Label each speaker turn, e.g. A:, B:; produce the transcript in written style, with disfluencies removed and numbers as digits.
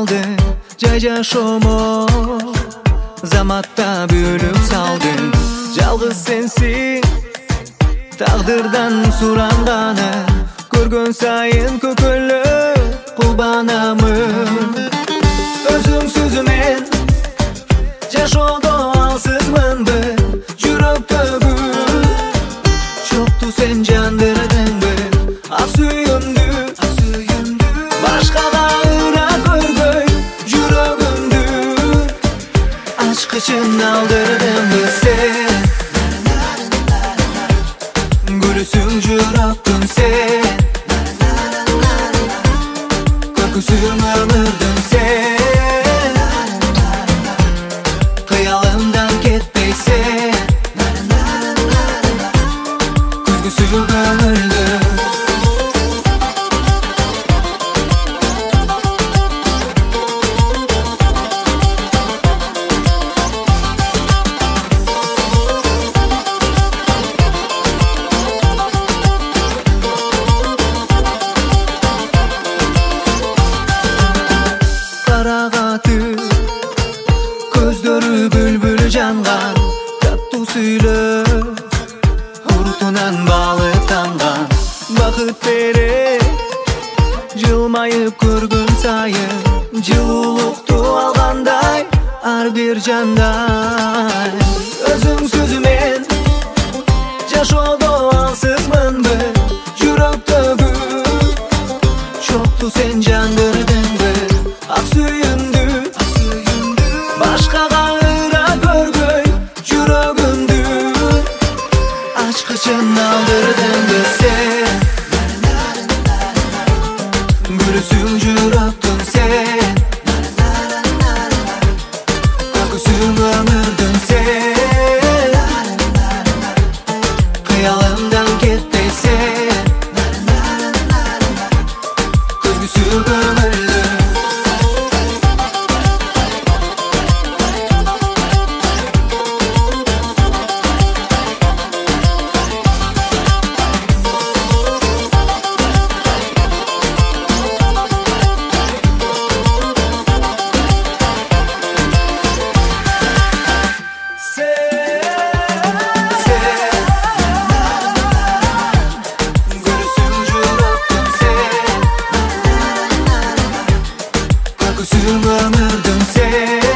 A: aldın, jay jашомо zamatda bölüp saldın. Жалгыз sensin taqdirdan surangani, көргөн сайын көкөлөп кулбанамын. Өзүңсүз мен жашоодо алсызмынбы, жүрөктөгү жокту сен жандырдыңбы. Ак сүйүмдү башкага ыра көргөй, жүрөгүмдү ачкычын алдырдыңбы сен. Gülüsün жүрөктүн сен, көркүсүң өмүрдүн сен, кыялымдан кетпейсен, күзгүсүң көңүлдү. Көздөрү бүлбүл жанган, таттуу сүйлөп урутунан балыктанган. Бакыт бере жылмайып көргөн сайын, жылуулукту алгандай ар бир жандай. Өзүңсүз мен жашоодо алсызмынбы, жүрөктөгү жокту сен жандырдыңбы. Ак сүйүмдү башкага ыра көргөй, жүрөгүмдү ачкычын алдырдыңбы сен. Гүлүсүң жүрөктүн сен, көркүсүң өмүрдүн сен, кыялымдан кетпейсен, көзгүсүң көңүлдү. Көркүсүң өмүрдүн сен,